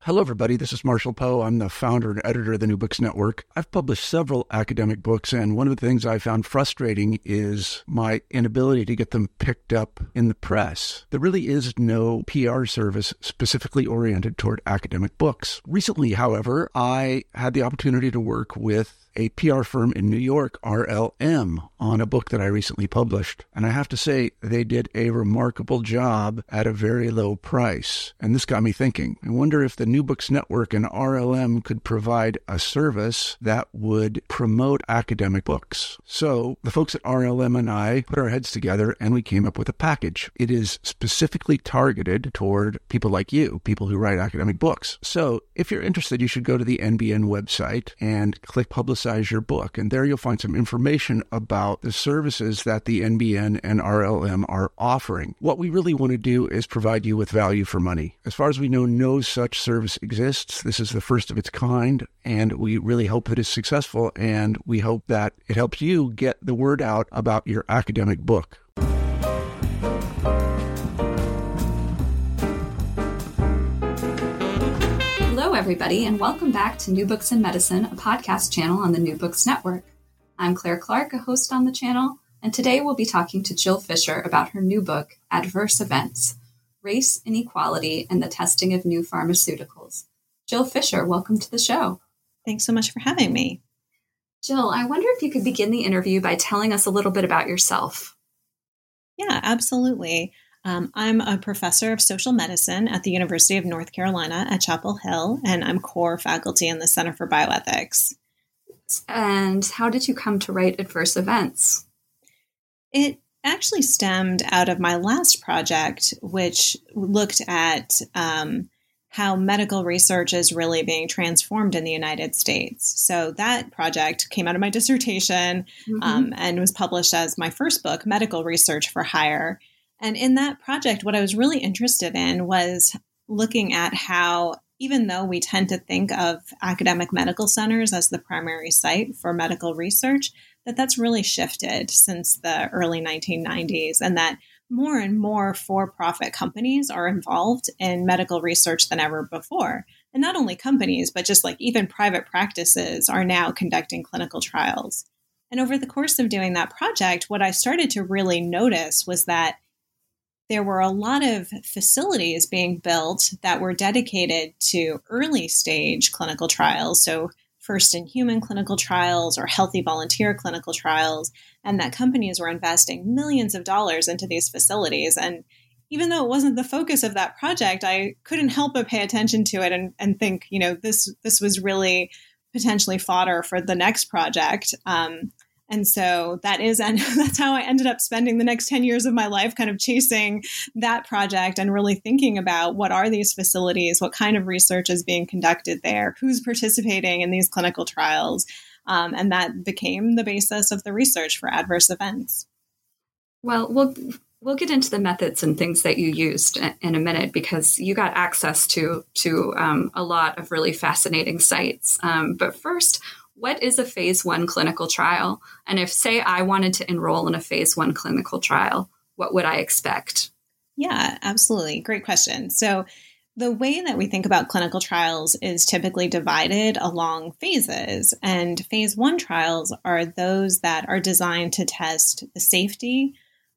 Hello, everybody. This is Marshall Poe. I'm the founder and editor of the New Books Network. I've published several academic books, and one of the things I found frustrating is my inability to get them picked up in the press. There really is no PR service specifically oriented toward academic books. Recently, however, I had the opportunity to work with a PR firm in New York, RLM, on a book that I recently published. And I have to say, they did a remarkable job at a very low price. And this got me thinking. I wonder if the New Books Network and RLM could provide a service that would promote academic books. So the folks at RLM and I put our heads together and we came up with a package. It is specifically targeted toward people like you, people who write academic books. So if you're interested, you should go to the NBN website and click Publicize Your Book. And there you'll find some information about the services that the NBN and RLM are offering. What we really want to do is provide you with value for money. As far as we know, no such service exists. This is the first of its kind, and we really hope that it's successful, and we hope that it helps you get the word out about your academic book. Hello, everybody, and welcome back to New Books in Medicine, a podcast channel on the New Books Network. I'm Claire Clark, a host on the channel, and today we'll be talking to Jill Fisher about her new book, Adverse Events: Race, Inequality, and the Testing of New Pharmaceuticals. Jill Fisher, welcome to the show. Thanks so much for having me. Jill, I wonder if you could begin the interview by telling us a little bit about yourself. Yeah, absolutely. I'm a professor of social medicine at the University of North Carolina at Chapel Hill, and I'm core faculty in the Center for Bioethics. And how did you come to write Adverse Events? It actually stemmed out of my last project, which looked at how medical research is really being transformed in the United States. So that project came out of my dissertation and was published as my first book, Medical Research for Hire. And in that project, what I was really interested in was looking at how, even though we tend to think of academic medical centers as the primary site for medical research, that's really shifted since the early 1990s, and that more and more for-profit companies are involved in medical research than ever before. And not only companies, but just like even private practices are now conducting clinical trials. And over the course of doing that project, what I started to really notice was that there were a lot of facilities being built that were dedicated to early stage clinical trials, so first in human clinical trials or healthy volunteer clinical trials, and that companies were investing millions of dollars into these facilities. And even though it wasn't the focus of that project, I couldn't help but pay attention to it and think, this was really potentially fodder for the next project. And so that's how I ended up spending the next 10 years of my life kind of chasing that project and really thinking about what are these facilities, what kind of research is being conducted there, who's participating in these clinical trials. And that became the basis of the research for Adverse Events. Well, we'll get into the methods and things that you used in a minute, because you got access to a lot of really fascinating sites. But first, what is a phase 1 clinical trial? And if, say, I wanted to enroll in a phase 1 clinical trial, what would I expect? Yeah, absolutely. Great question. So the way that we think about clinical trials is typically divided along phases. And phase 1 trials are those that are designed to test the safety,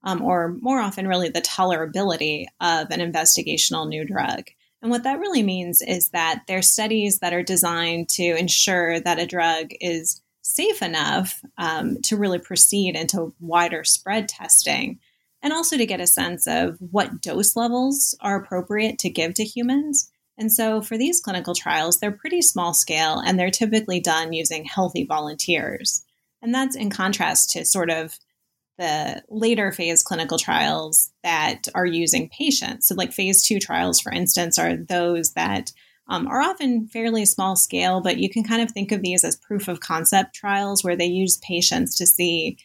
or more often really the tolerability of an investigational new drug. And what that really means is that they're studies that are designed to ensure that a drug is safe enough to really proceed into wider spread testing, and also to get a sense of what dose levels are appropriate to give to humans. And so for these clinical trials, they're pretty small scale, and they're typically done using healthy volunteers. And that's in contrast to sort of the later phase clinical trials that are using patients. So like phase 2 trials, for instance, are those that are often fairly small scale, but you can kind of think of these as proof of concept trials where they use patients to see,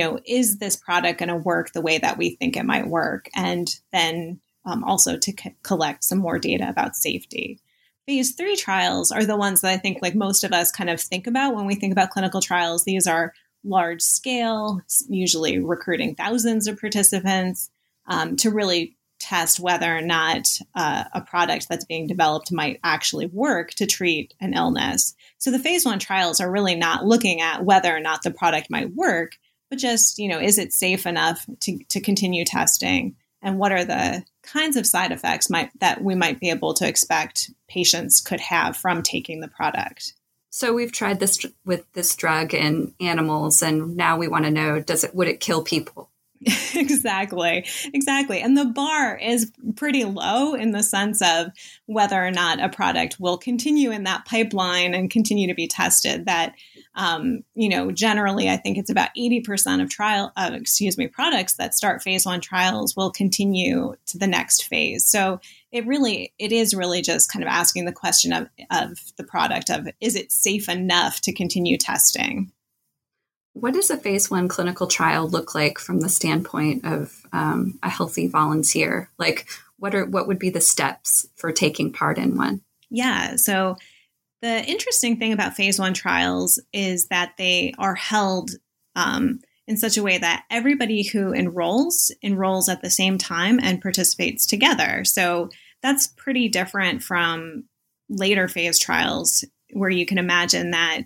is this product going to work the way that we think it might work? And then also to collect some more data about safety. Phase 3 trials are the ones that I think like most of us kind of think about when we think about clinical trials. These are large scale, usually recruiting thousands of participants to really test whether or not a product that's being developed might actually work to treat an illness. So the phase 1 trials are really not looking at whether or not the product might work, but just, is it safe enough to continue testing? And what are the kinds of side effects that we might be able to expect patients could have from taking the product? So we've tried this with this drug in animals, and now we want to know, would it kill people? Exactly. And the bar is pretty low in the sense of whether or not a product will continue in that pipeline and continue to be tested. That, generally, I think it's about 80% of products that start phase 1 trials will continue to the next phase. So it is really just kind of asking the question of the product of, is it safe enough to continue testing? What does a phase 1 clinical trial look like from the standpoint of a healthy volunteer? Like, what would be the steps for taking part in one? Yeah. So the interesting thing about phase 1 trials is that they are held in such a way that everybody who enrolls at the same time and participates together. So that's pretty different from later phase trials, where you can imagine that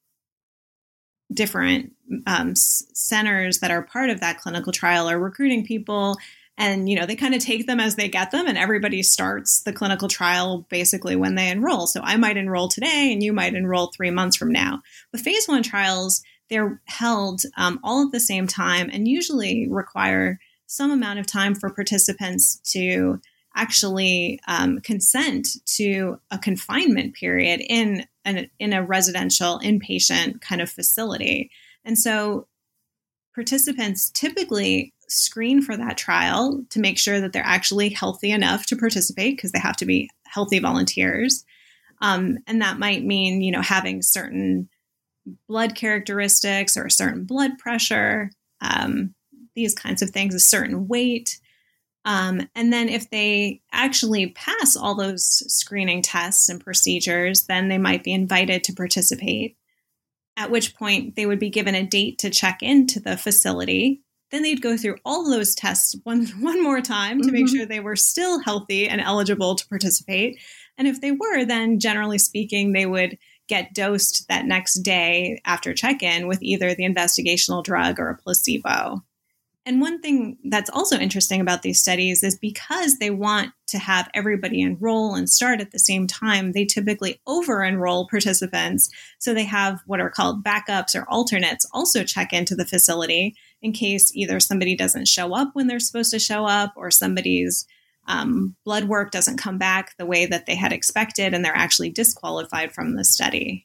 different centers that are part of that clinical trial are recruiting people, and they kind of take them as they get them, and everybody starts the clinical trial basically when they enroll. So I might enroll today and you might enroll 3 months from now. But phase 1 trials, they're held all at the same time and usually require some amount of time for participants to actually consent to a confinement period in a residential inpatient kind of facility. And so participants typically screen for that trial to make sure that they're actually healthy enough to participate, because they have to be healthy volunteers. And that might mean, having certain blood characteristics or a certain blood pressure, these kinds of things, a certain weight. And then if they actually pass all those screening tests and procedures, then they might be invited to participate, at which point they would be given a date to check into the facility. Then they'd go through all of those tests one more time to make sure they were still healthy and eligible to participate. And if they were, then generally speaking, they would get dosed that next day after check-in with either the investigational drug or a placebo. And one thing that's also interesting about these studies is because they want to have everybody enroll and start at the same time, they typically over-enroll participants. So they have what are called backups or alternates also check into the facility in case either somebody doesn't show up when they're supposed to show up, or somebody's blood work doesn't come back the way that they had expected and they're actually disqualified from the study.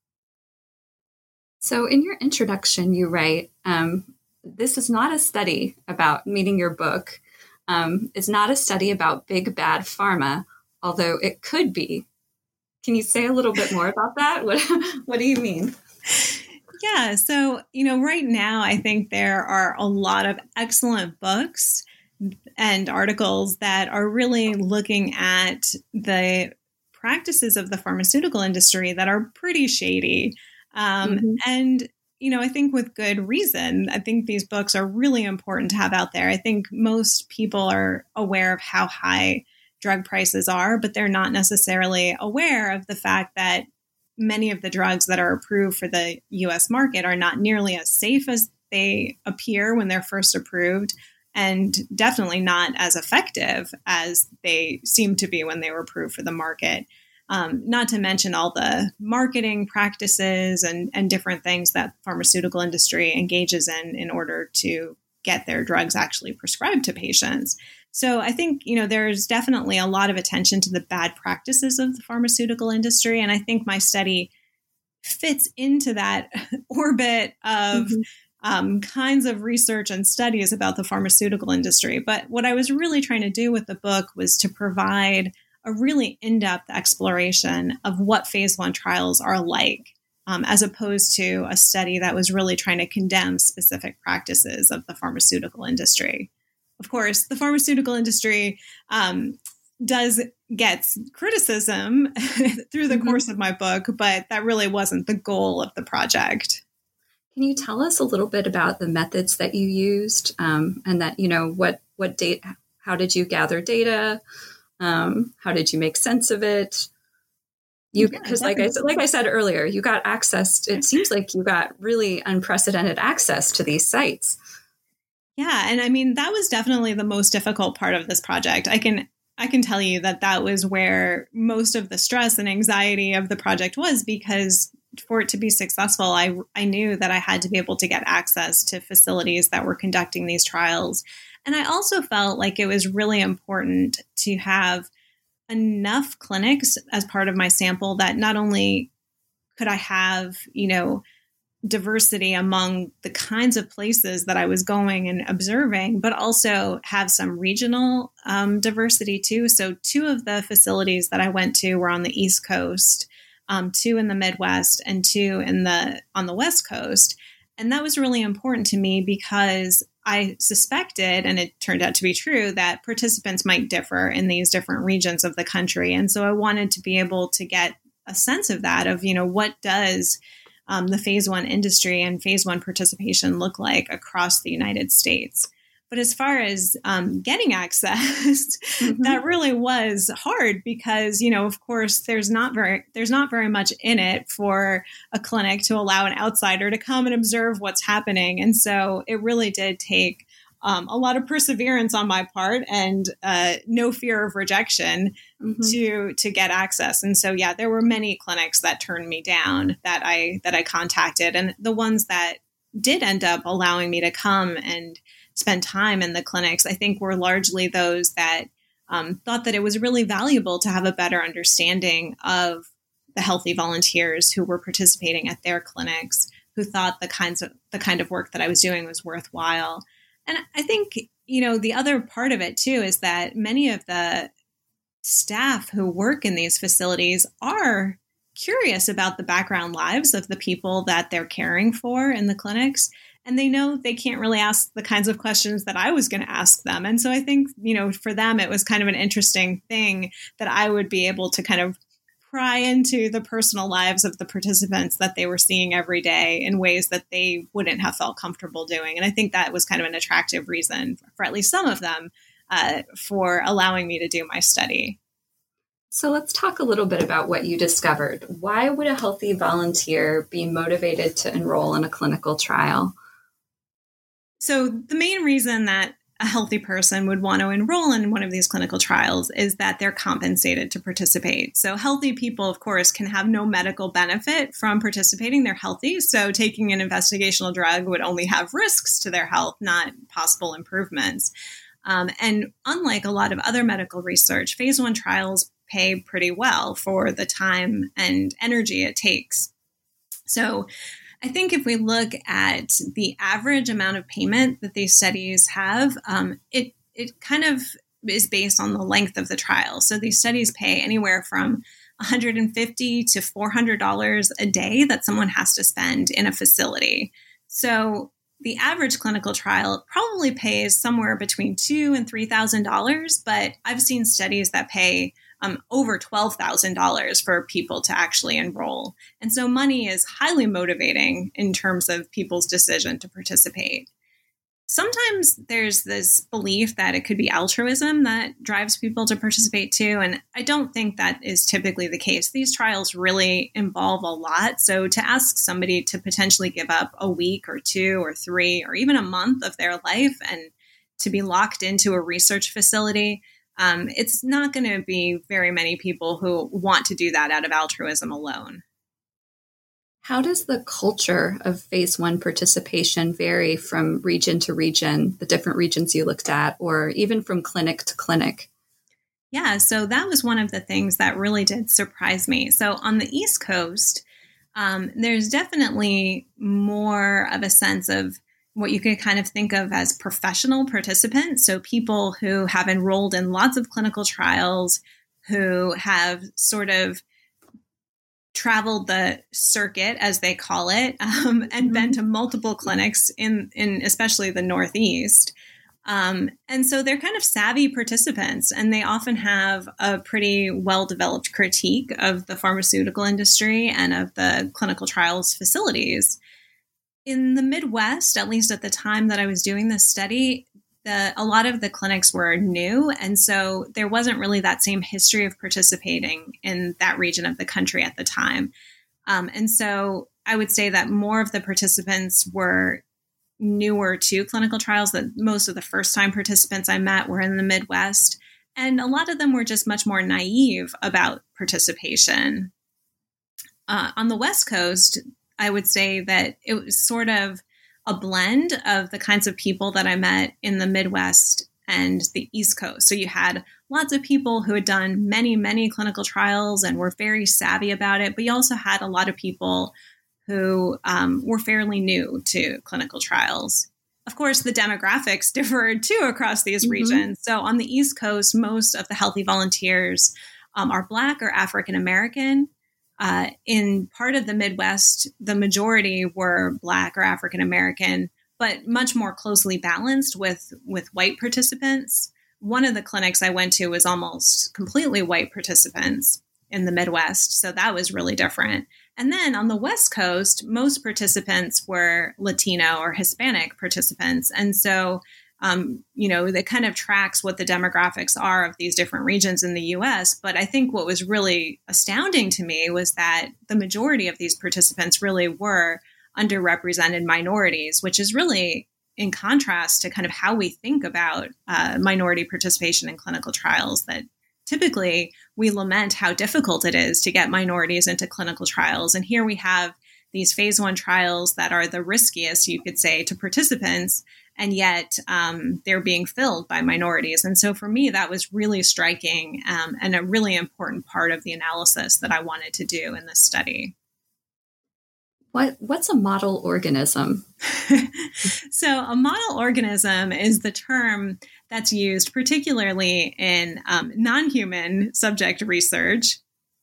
So in your introduction, you write, this is not a study about, meaning your book, is not a study about big bad pharma, although it could be. Can you say a little bit more about that? What do you mean? Yeah. So, right now, I think there are a lot of excellent books and articles that are really looking at the practices of the pharmaceutical industry that are pretty shady. And I think with good reason. I think these books are really important to have out there. I think most people are aware of how high drug prices are, but they're not necessarily aware of the fact that many of the drugs that are approved for the U.S. market are not nearly as safe as they appear when they're first approved, and definitely not as effective as they seem to be when they were approved for the market. Not to mention all the marketing practices and different things that pharmaceutical industry engages in order to get their drugs actually prescribed to patients. So I think, there's definitely a lot of attention to the bad practices of the pharmaceutical industry. And I think my study fits into that orbit of kinds of research and studies about the pharmaceutical industry. But what I was really trying to do with the book was to provide a really in-depth exploration of what phase 1 trials are like, as opposed to a study that was really trying to condemn specific practices of the pharmaceutical industry. Of course, the pharmaceutical industry does get criticism through the course of my book, but that really wasn't the goal of the project. Can you tell us a little bit about the methods that you used, and that, How did you gather data? How did you make sense of it? Because like I said earlier, you got access. It seems like you got really unprecedented access to these sites. Yeah. And I mean, that was definitely the most difficult part of this project. I can tell you that was where most of the stress and anxiety of the project was, because for it to be successful, I knew that I had to be able to get access to facilities that were conducting these trials. And I also felt like it was really important to have enough clinics as part of my sample that not only could I have, diversity among the kinds of places that I was going and observing, but also have some regional diversity too. So 2 of the facilities that I went to were on the East Coast, 2 in the Midwest, and 2 on the West Coast. And that was really important to me because I suspected, and it turned out to be true, that participants might differ in these different regions of the country. And so I wanted to be able to get a sense of that, of, what does the phase 1 industry and phase 1 participation look like across the United States. But as far as getting access, that really was hard because, of course, there's not very much in it for a clinic to allow an outsider to come and observe what's happening. And so it really did take a lot of perseverance on my part and no fear of rejection to get access. And so, yeah, there were many clinics that turned me down that I contacted, and the ones that did end up allowing me to come and spend time in the clinics, I think were largely those that thought that it was really valuable to have a better understanding of the healthy volunteers who were participating at their clinics, who thought the kind of work that I was doing was worthwhile. And I think, the other part of it too is that many of the staff who work in these facilities are curious about the background lives of the people that they're caring for in the clinics. And they know they can't really ask the kinds of questions that I was going to ask them. And so I think, for them, it was kind of an interesting thing that I would be able to kind of pry into the personal lives of the participants that they were seeing every day in ways that they wouldn't have felt comfortable doing. And I think that was kind of an attractive reason for at least some of them for allowing me to do my study. So let's talk a little bit about what you discovered. Why would a healthy volunteer be motivated to enroll in a clinical trial? So the main reason that a healthy person would want to enroll in one of these clinical trials is that they're compensated to participate. So healthy people, of course, can have no medical benefit from participating. They're healthy. So taking an investigational drug would only have risks to their health, not possible improvements. And unlike a lot of other medical research, phase 1 trials pay pretty well for the time and energy it takes. So I think if we look at the average amount of payment that these studies have, it kind of is based on the length of the trial. So these studies pay anywhere from $150 to $400 a day that someone has to spend in a facility. So the average clinical trial probably pays somewhere between $2,000 and $3,000, but I've seen studies that pay over $12,000 for people to actually enroll. And so money is highly motivating in terms of people's decision to participate. Sometimes there's this belief that it could be altruism that drives people to participate too. And I don't think that is typically the case. These trials really involve a lot. So to ask somebody to potentially give up a week or 2 or 3 or even a month of their life and to be locked into a research facility, it's not going to be very many people who want to do that out of altruism alone. How does the culture of phase 1 participation vary from region to region, the different regions you looked at, or even from clinic to clinic? Yeah, so that was one of the things that really did surprise me. So on the East Coast, there's definitely more of a sense of what you could kind of think of as professional participants. So people who have enrolled in lots of clinical trials, who have sort of traveled the circuit, as they call it, and been to multiple clinics in especially the Northeast. And so they're kind of savvy participants, and they often have a pretty well-developed critique of the pharmaceutical industry and of the clinical trials facilities. In the Midwest, at least at the time that I was doing this study, a lot of the clinics were new, and so there wasn't really that same history of participating in that region of the country at the time. And so I would say that more of the participants were newer to clinical trials, that most of the first-time participants I met were in the Midwest, and a lot of them were just much more naive about participation. On the West Coast, I would say that it was sort of a blend of the kinds of people that I met in the Midwest and the East Coast. So you had lots of people who had done many, many clinical trials and were very savvy about it, but you also had a lot of people who were fairly new to clinical trials. Of course, the demographics differed too across these regions. So on the East Coast, most of the healthy volunteers are Black or African American. In part of the Midwest, the majority were Black or African American, but much more closely balanced with white participants. One of the clinics I went to was almost completely white participants in the Midwest, so that was really different. And then on the West Coast, most participants were Latino or Hispanic participants. And so, that kind of tracks what the demographics are of these different regions in the U.S. But I think what was really astounding to me was that the majority of these participants really were underrepresented minorities, which is really in contrast to kind of how we think about minority participation in clinical trials, that typically we lament how difficult it is to get minorities into clinical trials. And here we have these phase 1 trials that are the riskiest, you could say, to participants, and yet they're being filled by minorities. And so for me, that was really striking and a really important part of the analysis that I wanted to do in this study. What's a model organism? So a model organism is the term that's used particularly in non-human subject research,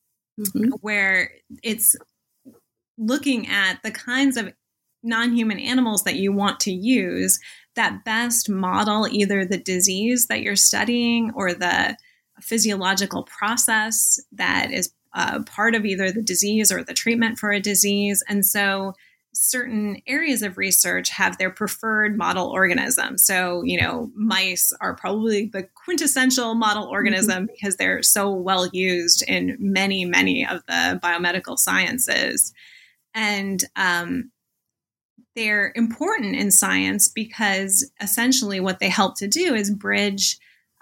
where it's looking at the kinds of non-human animals that you want to use that best model either the disease that you're studying or the physiological process that is part of either the disease or the treatment for a disease. And so certain areas of research have their preferred model organism. So, mice are probably the quintessential model organism because they're so well used in many, many of the biomedical sciences. And they're important in science because essentially what they help to do is bridge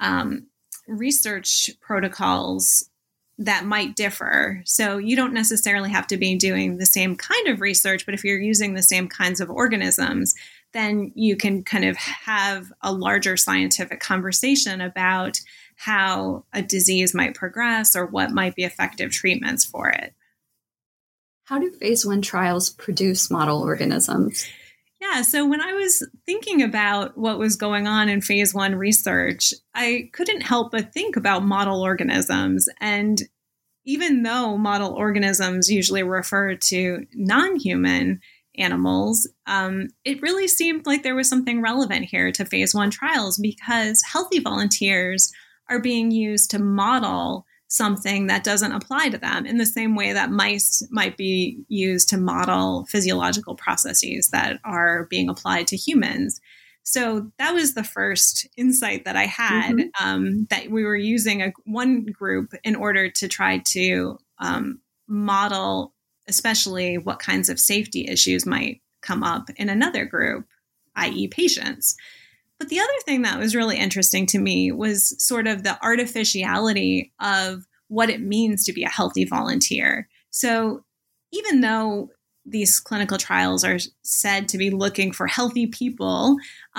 research protocols that might differ. So you don't necessarily have to be doing the same kind of research, but if you're using the same kinds of organisms, then you can kind of have a larger scientific conversation about how a disease might progress or what might be effective treatments for it. How do phase 1 trials produce model organisms? Yeah, so when I was thinking about what was going on in phase 1 research, I couldn't help but think about model organisms. And even though model organisms usually refer to non-human animals, it really seemed like there was something relevant here to phase 1 trials because healthy volunteers are being used to model something that doesn't apply to them in the same way that mice might be used to model physiological processes that are being applied to humans. So that was the first insight that I had, that we were using one group in order to try to model, especially what kinds of safety issues might come up in another group, i.e. patients. But the other thing that was really interesting to me was sort of the artificiality of what it means to be a healthy volunteer. So even though these clinical trials are said to be looking for healthy people,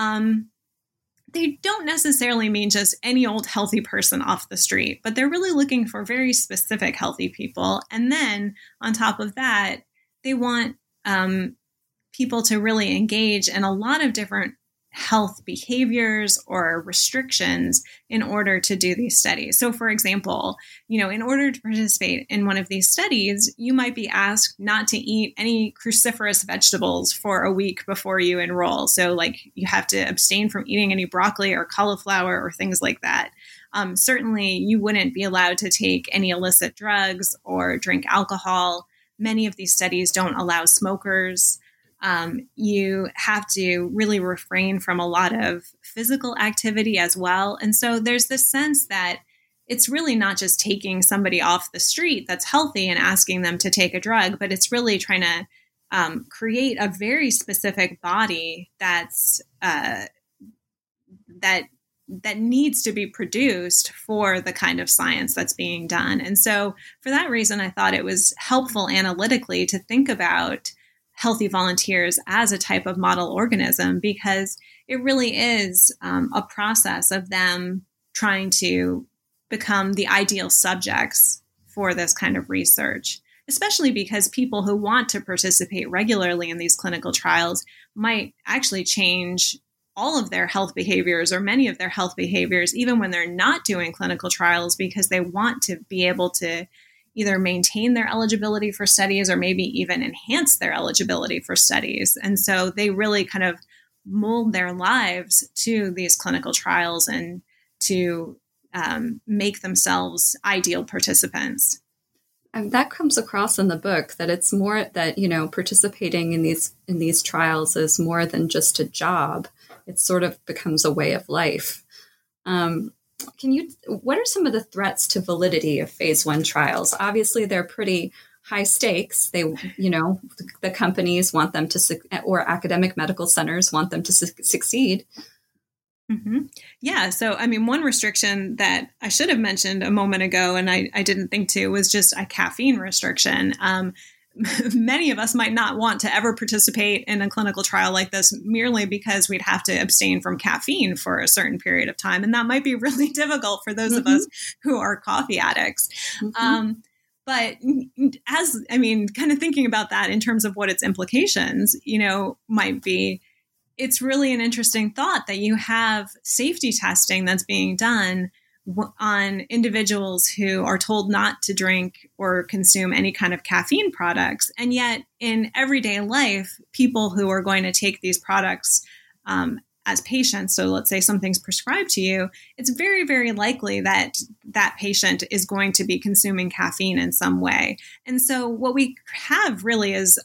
they don't necessarily mean just any old healthy person off the street, but they're really looking for very specific healthy people. And then on top of that, they want people to really engage in a lot of different health behaviors or restrictions in order to do these studies. So for example, in order to participate in one of these studies, you might be asked not to eat any cruciferous vegetables for a week before you enroll. So like you have to abstain from eating any broccoli or cauliflower or things like that. Certainly you wouldn't be allowed to take any illicit drugs or drink alcohol. Many of these studies don't allow smokers. You have to really refrain from a lot of physical activity as well. And so there's this sense that it's really not just taking somebody off the street that's healthy and asking them to take a drug, but it's really trying to create a very specific body that's that needs to be produced for the kind of science that's being done. And so for that reason, I thought it was helpful analytically to think about healthy volunteers as a type of model organism, because it really is a process of them trying to become the ideal subjects for this kind of research, especially because people who want to participate regularly in these clinical trials might actually change all of their health behaviors or many of their health behaviors, even when they're not doing clinical trials, because they want to be able to either maintain their eligibility for studies or maybe even enhance their eligibility for studies. And so they really kind of mold their lives to these clinical trials and to make themselves ideal participants. And that comes across in the book, that it's more that, participating in these trials is more than just a job. It sort of becomes a way of life. What are some of the threats to validity of phase 1 trials? Obviously, they're pretty high stakes. The companies want them to, or academic medical centers want them to succeed. Mm-hmm. Yeah. So, one restriction that I should have mentioned a moment ago, and I didn't think to, was just a caffeine restriction. Many of us might not want to ever participate in a clinical trial like this merely because we'd have to abstain from caffeine for a certain period of time. And that might be really difficult for those of us who are coffee addicts. But kind of thinking about that in terms of what its implications, might be, it's really an interesting thought that you have safety testing that's being done on individuals who are told not to drink or consume any kind of caffeine products. And yet in everyday life, people who are going to take these products as patients, so let's say something's prescribed to you, it's very, very likely that that patient is going to be consuming caffeine in some way. And so what we have really is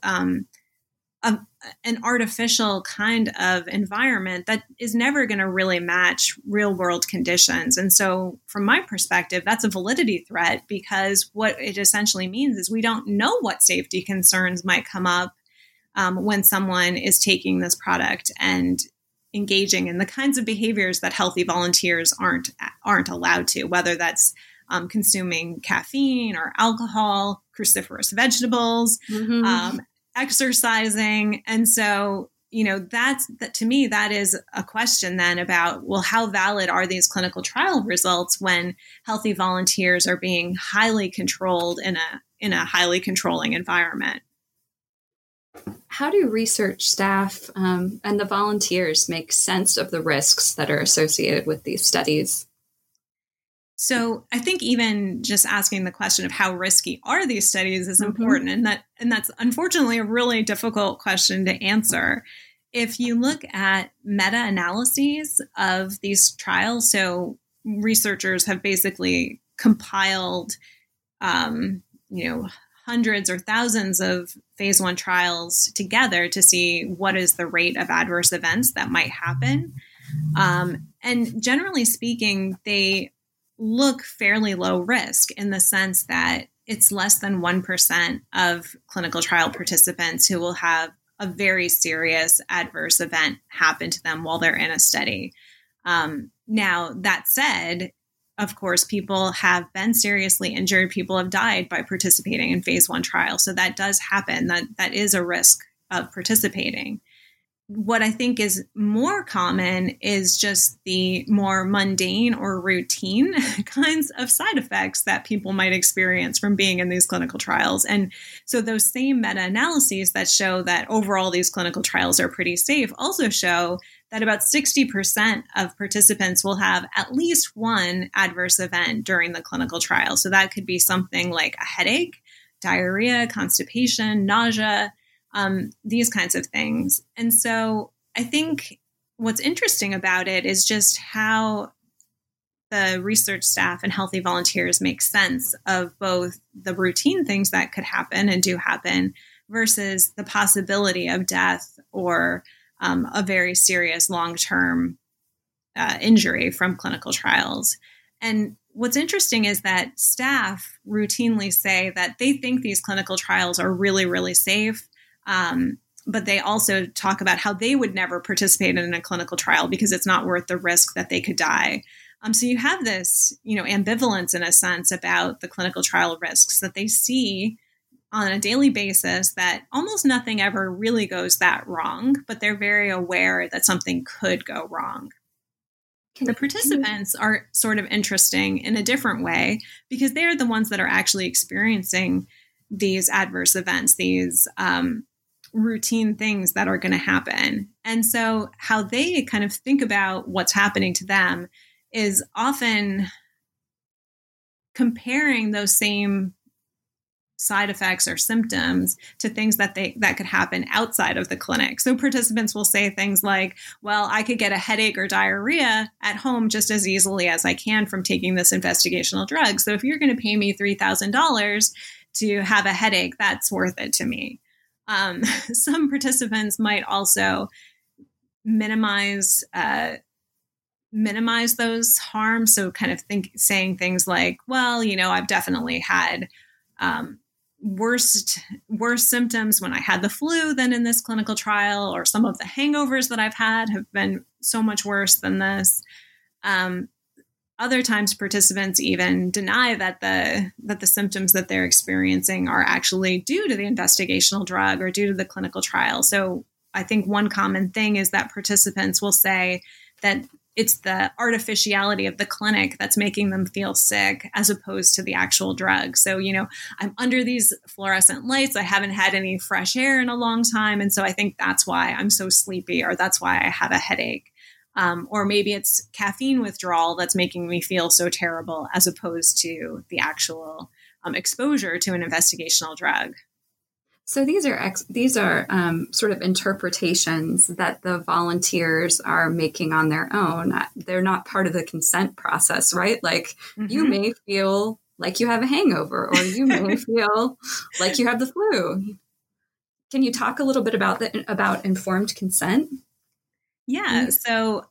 an artificial kind of environment that is never going to really match real world conditions. And so from my perspective, that's a validity threat, because what it essentially means is we don't know what safety concerns might come up when someone is taking this product and engaging in the kinds of behaviors that healthy volunteers aren't allowed to, whether that's consuming caffeine or alcohol, cruciferous vegetables, exercising. And so, that to me, that is a question then about, well, how valid are these clinical trial results when healthy volunteers are being highly controlled in a highly controlling environment? How do research staff and the volunteers make sense of the risks that are associated with these studies? So I think even just asking the question of how risky are these studies is important. And that's unfortunately a really difficult question to answer. If you look at meta-analyses of these trials, so researchers have basically compiled, hundreds or thousands of phase 1 trials together to see what is the rate of adverse events that might happen. And generally speaking, they look fairly low risk in the sense that it's less than 1% of clinical trial participants who will have a very serious adverse event happen to them while they're in a study. Now, that said, of course, people have been seriously injured. People have died by participating in phase 1 trials. So that does happen. That is a risk of participating. What I think is more common is just the more mundane or routine kinds of side effects that people might experience from being in these clinical trials. And so those same meta-analyses that show that overall these clinical trials are pretty safe also show that about 60% of participants will have at least one adverse event during the clinical trial. So that could be something like a headache, diarrhea, constipation, nausea, these kinds of things. And so I think what's interesting about it is just how the research staff and healthy volunteers make sense of both the routine things that could happen and do happen versus the possibility of death or a very serious long-term injury from clinical trials. And what's interesting is that staff routinely say that they think these clinical trials are really, really safe. But they also talk about how they would never participate in a clinical trial because it's not worth the risk that they could die. So you have this, ambivalence in a sense about the clinical trial risks that they see on a daily basis, that almost nothing ever really goes that wrong, but they're very aware that something could go wrong. The participants are sort of interesting in a different way because they're the ones that are actually experiencing these adverse events, these routine things that are going to happen. And so how they kind of think about what's happening to them is often comparing those same side effects or symptoms to things that could happen outside of the clinic. So participants will say things like, well, I could get a headache or diarrhea at home just as easily as I can from taking this investigational drug. So if you're going to pay me $3,000 to have a headache, that's worth it to me. Some participants might also minimize those harms. So kind of saying things like, well, I've definitely had worse symptoms when I had the flu than in this clinical trial, or some of the hangovers that I've had have been so much worse than this. Other times participants even deny that the symptoms that they're experiencing are actually due to the investigational drug or due to the clinical trial. So I think one common thing is that participants will say that it's the artificiality of the clinic that's making them feel sick as opposed to the actual drug. So, I'm under these fluorescent lights. I haven't had any fresh air in a long time. And so I think that's why I'm so sleepy, or that's why I have a headache. Or maybe it's caffeine withdrawal that's making me feel so terrible as opposed to the actual exposure to an investigational drug. So these are sort of interpretations that the volunteers are making on their own. They're not part of the consent process, right? Like you may feel like you have a hangover, or you may feel like you have the flu. Can you talk a little bit about informed consent? Yeah. So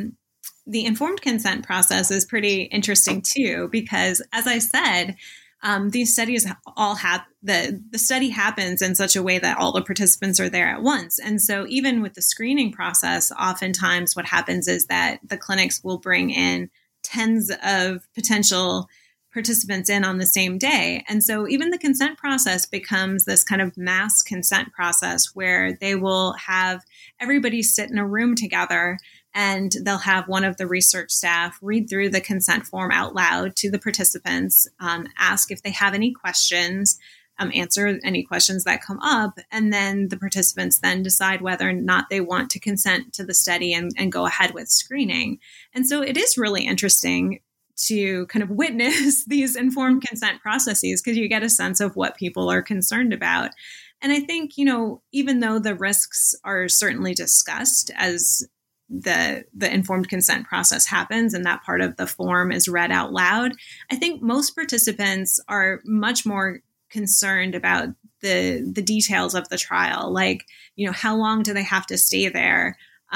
the informed consent process is pretty interesting too, because as I said, these studies all have the study happens in such a way that all the participants are there at once. And so even with the screening process, oftentimes what happens is that the clinics will bring in tens of potential participants in on the same day. And so even the consent process becomes this kind of mass consent process where they will have everybody sit in a room together, and they'll have one of the research staff read through the consent form out loud to the participants, ask if they have any questions, answer any questions that come up, and then the participants then decide whether or not they want to consent to the study and go ahead with screening. And so it is really interesting to kind of witness these informed consent processes, because you get a sense of what people are concerned about. And I think, even though the risks are certainly discussed as the informed consent process happens and that part of the form is read out loud, I think most participants are much more concerned about the details of the trial. Like, how long do they have to stay there?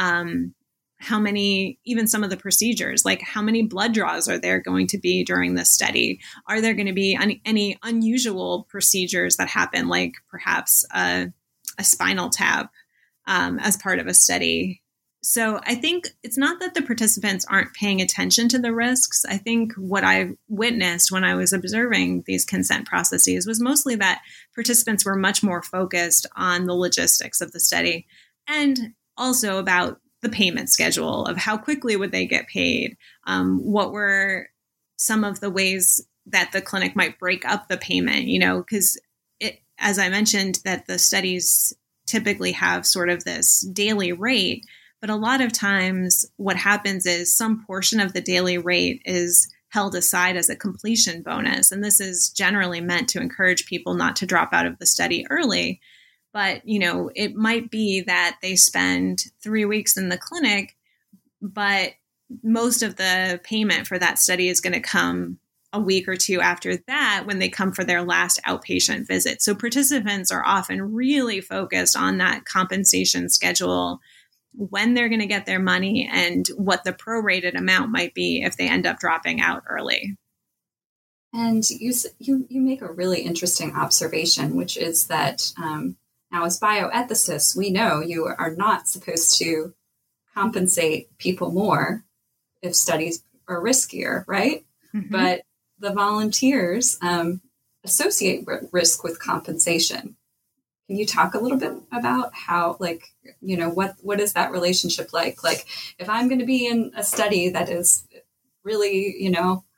How many, even some of the procedures, like how many blood draws are there going to be during this study? Are there going to be any unusual procedures that happen, like perhaps a spinal tap as part of a study? So I think it's not that the participants aren't paying attention to the risks. I think what I witnessed when I was observing these consent processes was mostly that participants were much more focused on the logistics of the study, and also about the payment schedule of how quickly would they get paid. What were some of the ways that the clinic might break up the payment, because as I mentioned, that the studies typically have sort of this daily rate, but a lot of times what happens is some portion of the daily rate is held aside as a completion bonus. And this is generally meant to encourage people not to drop out of the study early. But, it might be that they spend 3 weeks in the clinic, but most of the payment for that study is going to come a week or two after that when they come for their last outpatient visit. So participants are often really focused on that compensation schedule when they're going to get their money, and what the prorated amount might be if they end up dropping out early. And you make a really interesting observation, which is that now as bioethicists, we know you are not supposed to compensate people more if studies are riskier, right? Mm-hmm. But the volunteers associate risk with compensation. Can you talk a little bit about how, what is that relationship like? Like, if I'm going to be in a study that is really,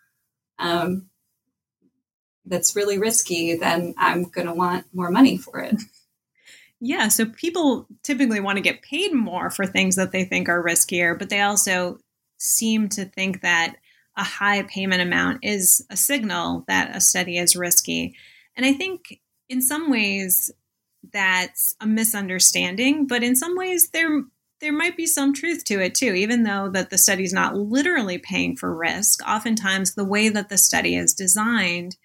that's really risky, then I'm going to want more money for it. Yeah, so people typically want to get paid more for things that they think are riskier, but they also seem to think that a high payment amount is a signal that a study is risky. And I think in some ways that's a misunderstanding, but in some ways there might be some truth to it too, even though that the study is not literally paying for risk. Oftentimes the way that the study is designed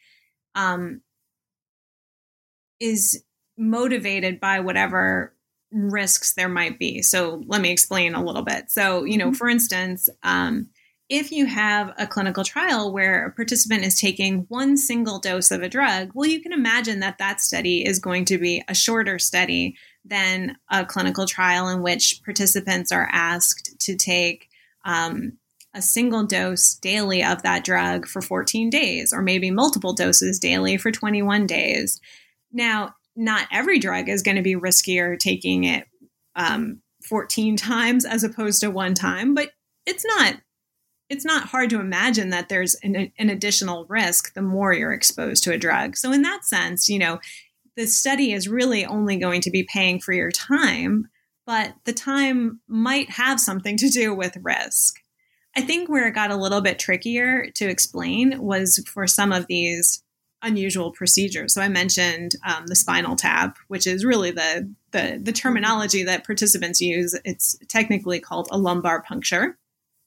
is motivated by whatever risks there might be. So let me explain a little bit. So, for instance, if you have a clinical trial where a participant is taking one single dose of a drug, well, you can imagine that that study is going to be a shorter study than a clinical trial in which participants are asked to take a single dose daily of that drug for 14 days, or maybe multiple doses daily for 21 days. Now, not every drug is going to be riskier taking it 14 times as opposed to one time, but it's not hard to imagine that there's an additional risk the more you're exposed to a drug. So in that sense, the study is really only going to be paying for your time, but the time might have something to do with risk. I think where it got a little bit trickier to explain was for some of these unusual procedures. So I mentioned the spinal tap, which is really the terminology that participants use. It's technically called a lumbar puncture.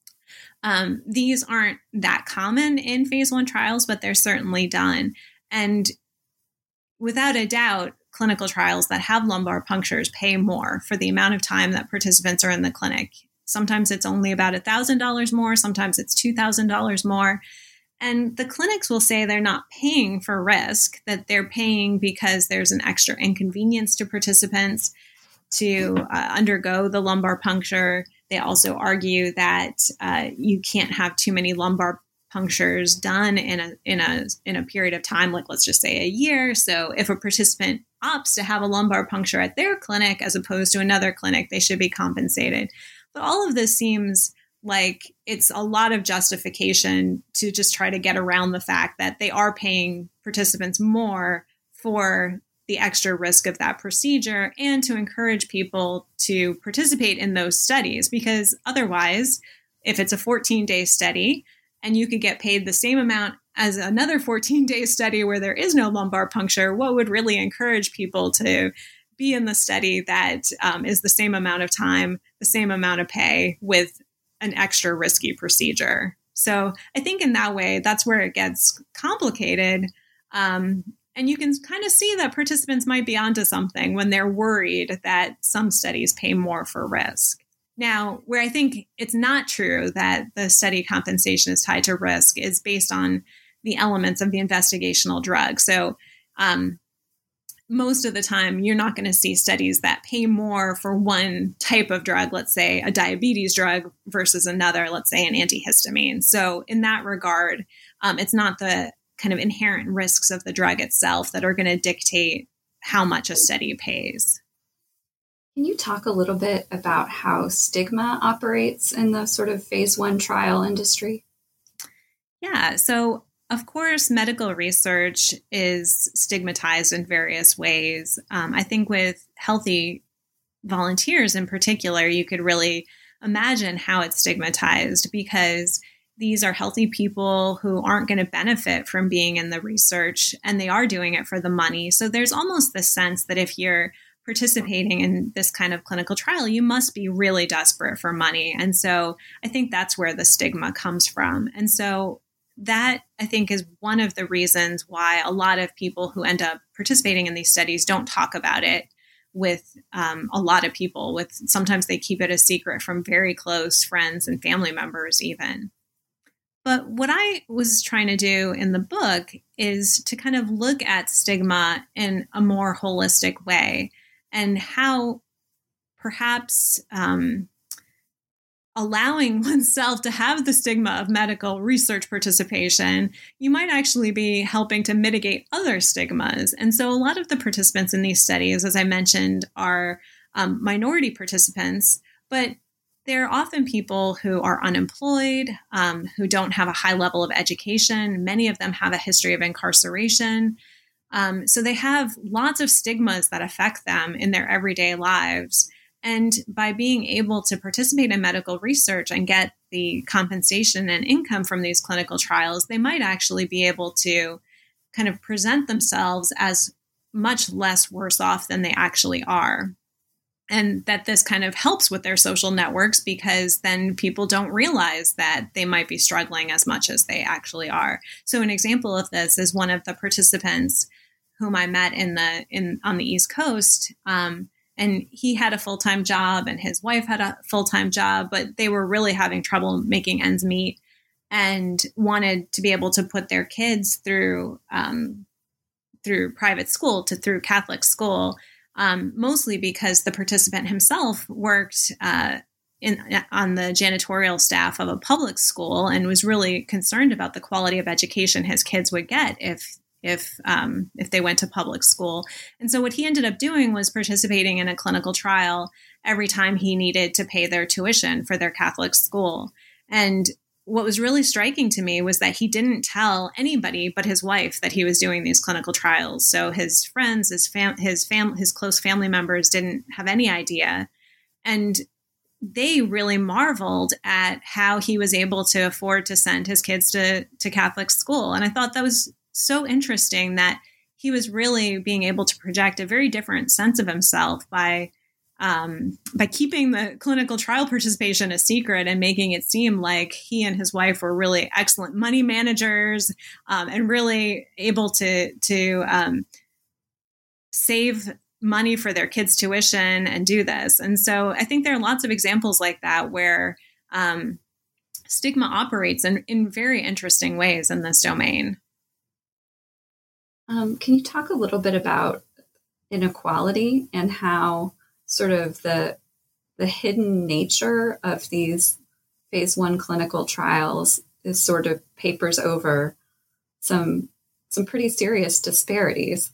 These aren't that common in phase 1 trials, but they're certainly done. And without a doubt, clinical trials that have lumbar punctures pay more for the amount of time that participants are in the clinic. Sometimes it's only about $1,000 more. Sometimes it's $2,000 more. And the clinics will say they're not paying for risk, that they're paying because there's an extra inconvenience to participants to undergo the lumbar puncture. They also argue that you can't have too many lumbar punctures done in a period of time, like let's just say a year. So if a participant opts to have a lumbar puncture at their clinic as opposed to another clinic, they should be compensated. But all of this seems like it's a lot of justification to just try to get around the fact that they are paying participants more for the extra risk of that procedure and to encourage people to participate in those studies. Because otherwise, if it's a 14-day study and you could get paid the same amount as another 14-day study where there is no lumbar puncture, what would really encourage people to be in the study that is the same amount of time, the same amount of pay with an extra risky procedure? So I think in that way, that's where it gets complicated. And you can kind of see that participants might be onto something when they're worried that some studies pay more for risk. Now, where I think it's not true that the study compensation is tied to risk is based on the elements of the investigational drug. So most of the time, you're not going to see studies that pay more for one type of drug, let's say a diabetes drug versus another, let's say an antihistamine. So in that regard, it's not the kind of inherent risks of the drug itself that are going to dictate how much a study pays. Can you talk a little bit about how stigma operates in the sort of phase 1 trial industry? Yeah, so of course, medical research is stigmatized in various ways. I think with healthy volunteers in particular, you could really imagine how it's stigmatized because these are healthy people who aren't going to benefit from being in the research, and they are doing it for the money. So there's almost this sense that if you're participating in this kind of clinical trial, you must be really desperate for money. And so I think that's where the stigma comes from. And so that, I think, is one of the reasons why a lot of people who end up participating in these studies don't talk about it with a lot of people. Sometimes they keep it a secret from very close friends and family members even. But what I was trying to do in the book is to kind of look at stigma in a more holistic way, and how perhaps allowing oneself to have the stigma of medical research participation, you might actually be helping to mitigate other stigmas. And so a lot of the participants in these studies, as I mentioned, are minority participants, but they're often people who are unemployed, who don't have a high level of education. Many of them have a history of incarceration. So they have lots of stigmas that affect them in their everyday lives. And by being able to participate in medical research and get the compensation and income from these clinical trials, they might actually be able to kind of present themselves as much less worse off than they actually are. And that this kind of helps with their social networks, because then people don't realize that they might be struggling as much as they actually are. So an example of this is one of the participants whom I met on the East Coast. And he had a full-time job and his wife had a full-time job, but they were really having trouble making ends meet and wanted to be able to put their kids through private school, through Catholic school. Mostly because the participant himself worked on the janitorial staff of a public school and was really concerned about the quality of education his kids would get if they went to public school. And so what he ended up doing was participating in a clinical trial every time he needed to pay their tuition for their Catholic school. And what was really striking to me was that he didn't tell anybody but his wife that he was doing these clinical trials. So his friends, his close family members didn't have any idea. And they really marveled at how he was able to afford to send his kids to Catholic school. And I thought that was so interesting, that he was really being able to project a very different sense of himself by keeping the clinical trial participation a secret and making it seem like he and his wife were really excellent money managers, and really able to save money for their kids' tuition and do this. And so I think there are lots of examples like that where stigma operates in very interesting ways in this domain. Can you talk a little bit about inequality and how sort of the hidden nature of these phase 1 clinical trials is sort of papers over some pretty serious disparities?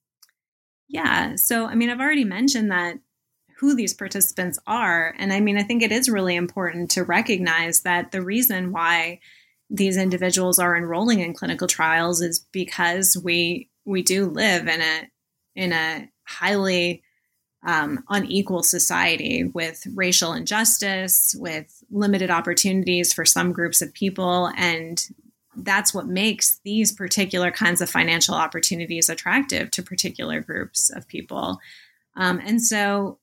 Yeah. So, I mean, I've already mentioned that who these participants are. And I mean, I think it is really important to recognize that the reason why these individuals are enrolling in clinical trials is because we do live in a highly unequal society with racial injustice, with limited opportunities for some groups of people. And that's what makes these particular kinds of financial opportunities attractive to particular groups of people. And so,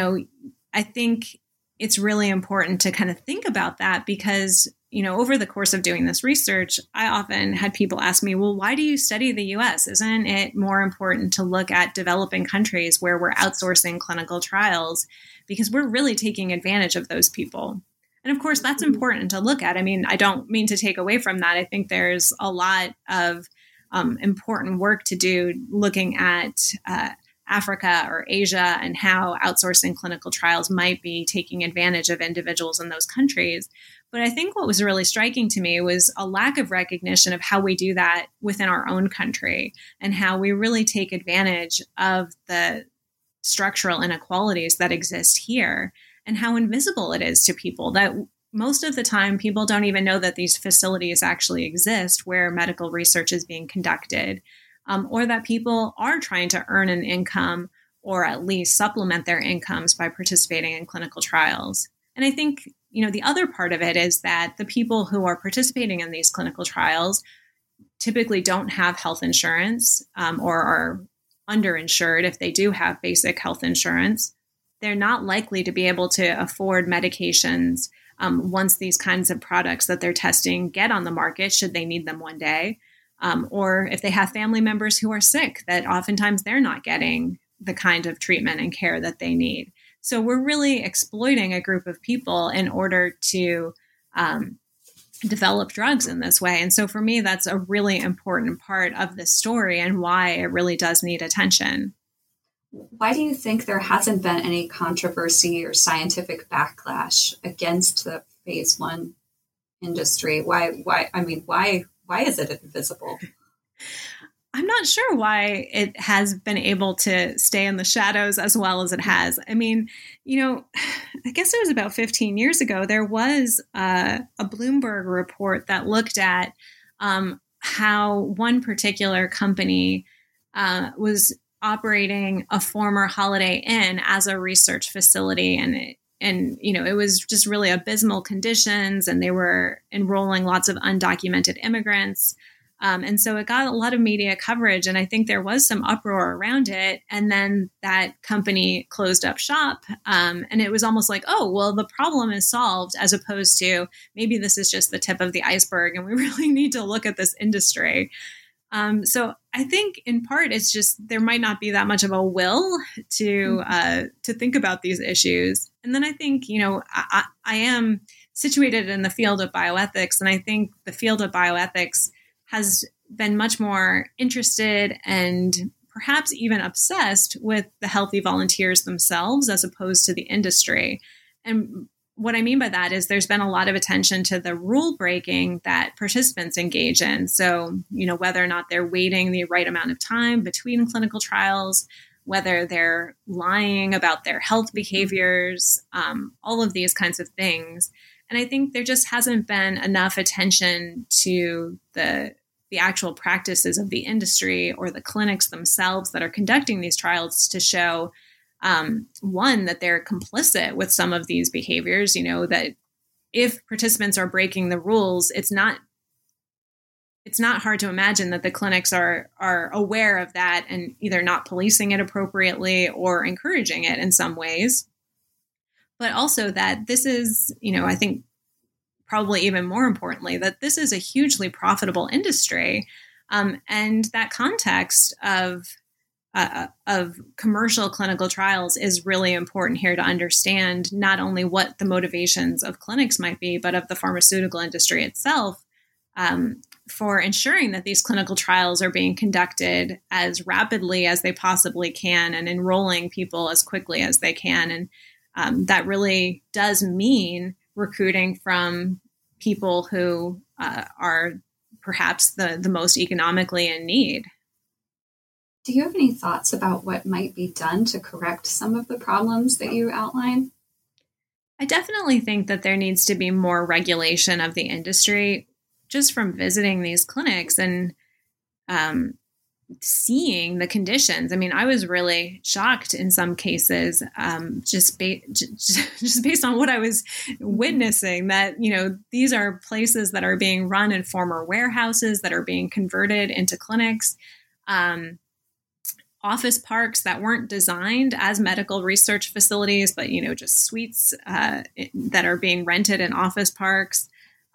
I think it's really important to kind of think about that, because over the course of doing this research, I often had people ask me, well, why do you study the US? Isn't it more important to look at developing countries where we're outsourcing clinical trials? Because we're really taking advantage of those people. And of course, that's important to look at. I mean, I don't mean to take away from that. I think there's a lot of important work to do looking at Africa or Asia and how outsourcing clinical trials might be taking advantage of individuals in those countries. But I think what was really striking to me was a lack of recognition of how we do that within our own country and how we really take advantage of the structural inequalities that exist here and how invisible it is to people, that most of the time people don't even know that these facilities actually exist where medical research is being conducted, or that people are trying to earn an income or at least supplement their incomes by participating in clinical trials. And I think the other part of it is that the people who are participating in these clinical trials typically don't have health insurance, or are underinsured if they do have basic health insurance. They're not likely to be able to afford medications once these kinds of products that they're testing get on the market, should they need them one day. Or if they have family members who are sick, that oftentimes they're not getting the kind of treatment and care that they need. So we're really exploiting a group of people in order to develop drugs in this way. And so for me, that's a really important part of this story and why it really does need attention. Why do you think there hasn't been any controversy or scientific backlash against the phase 1 industry? Why is it invisible? I'm not sure why it has been able to stay in the shadows as well as it has. I mean, I guess it was about 15 years ago, there was a Bloomberg report that looked at how one particular company was operating a former Holiday Inn as a research facility. And it was just really abysmal conditions, and they were enrolling lots of undocumented immigrants. And so it got a lot of media coverage, and I think there was some uproar around it. And then that company closed up shop. And it was almost like, oh, well, the problem is solved, as opposed to maybe this is just the tip of the iceberg and we really need to look at this industry. So I think in part it's just there might not be that much of a will to think about these issues. And then I think, I am situated in the field of bioethics, and I think the field of bioethics has been much more interested and perhaps even obsessed with the healthy volunteers themselves as opposed to the industry. And what I mean by that is there's been a lot of attention to the rule breaking that participants engage in. So, whether or not they're waiting the right amount of time between clinical trials, whether they're lying about their health behaviors, all of these kinds of things. And I think there just hasn't been enough attention to the actual practices of the industry or the clinics themselves that are conducting these trials to show, one, that they're complicit with some of these behaviors, that if participants are breaking the rules, it's not hard to imagine that the clinics are aware of that and either not policing it appropriately or encouraging it in some ways. But also that this is, I think, probably even more importantly, that this is a hugely profitable industry. And that context of commercial clinical trials is really important here to understand not only what the motivations of clinics might be, but of the pharmaceutical industry itself for ensuring that these clinical trials are being conducted as rapidly as they possibly can and enrolling people as quickly as they can. And that really does mean recruiting from people who are perhaps the most economically in need. Do you have any thoughts about what might be done to correct some of the problems that you outline? I definitely think that there needs to be more regulation of the industry. Just from visiting these clinics and seeing the conditions. I mean, I was really shocked in some cases, just based on what I was witnessing, that, these are places that are being run in former warehouses that are being converted into clinics, office parks that weren't designed as medical research facilities, but, just suites that are being rented in office parks.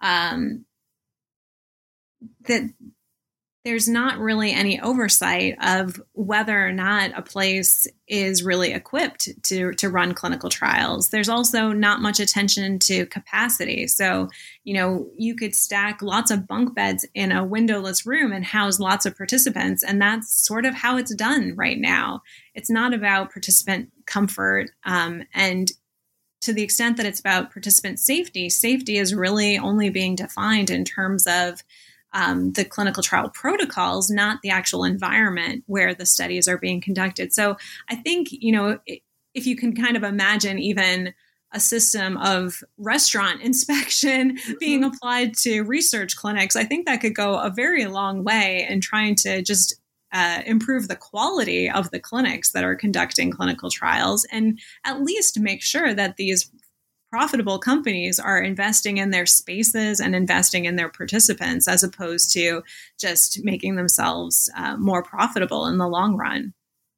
That there's not really any oversight of whether or not a place is really equipped to run clinical trials. There's also not much attention to capacity. So, you could stack lots of bunk beds in a windowless room and house lots of participants. And that's sort of how it's done right now. It's not about participant comfort. And to the extent that it's about participant safety, safety is really only being defined in terms of the clinical trial protocols, not the actual environment where the studies are being conducted. So I think, if you can kind of imagine even a system of restaurant inspection being applied to research clinics, I think that could go a very long way in trying to just improve the quality of the clinics that are conducting clinical trials, and at least make sure that these profitable companies are investing in their spaces and investing in their participants, as opposed to just making themselves more profitable in the long run.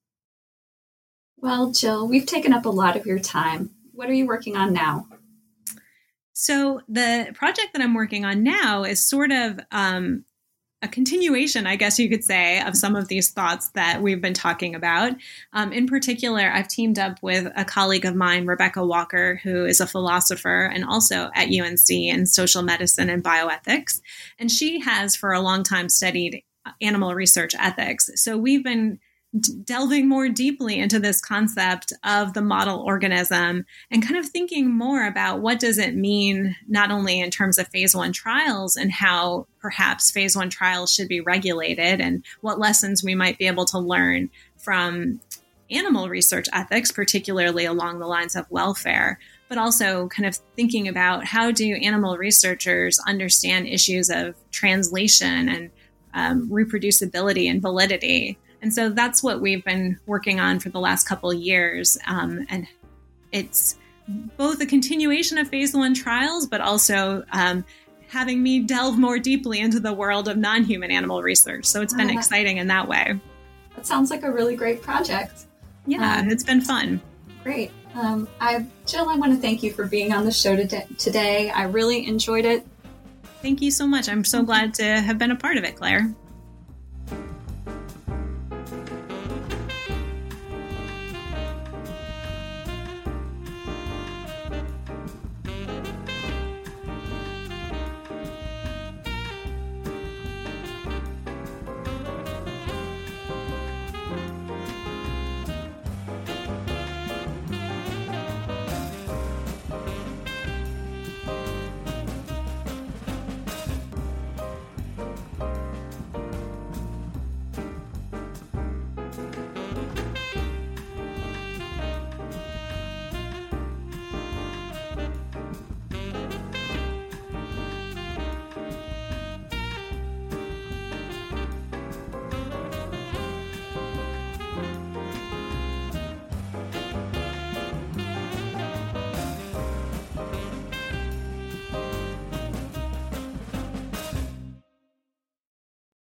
Well, Jill, we've taken up a lot of your time. What are you working on now? So the project that I'm working on now is sort of a continuation, I guess you could say, of some of these thoughts that we've been talking about. In particular, I've teamed up with a colleague of mine, Rebecca Walker, who is a philosopher and also at UNC in social medicine and bioethics. And she has for a long time studied animal research ethics. So we've been delving more deeply into this concept of the model organism and kind of thinking more about what does it mean, not only in terms of phase 1 trials and how perhaps phase 1 trials should be regulated and what lessons we might be able to learn from animal research ethics, particularly along the lines of welfare, but also kind of thinking about how do animal researchers understand issues of translation and reproducibility and validity. And so that's what we've been working on for the last couple of years. And it's both a continuation of phase 1 trials, but also having me delve more deeply into the world of non-human animal research. So it's been exciting in that way. That sounds like a really great project. Yeah, it's been fun. Great. Jill, I want to thank you for being on the show today. I really enjoyed it. Thank you so much. I'm so glad to have been a part of it, Claire.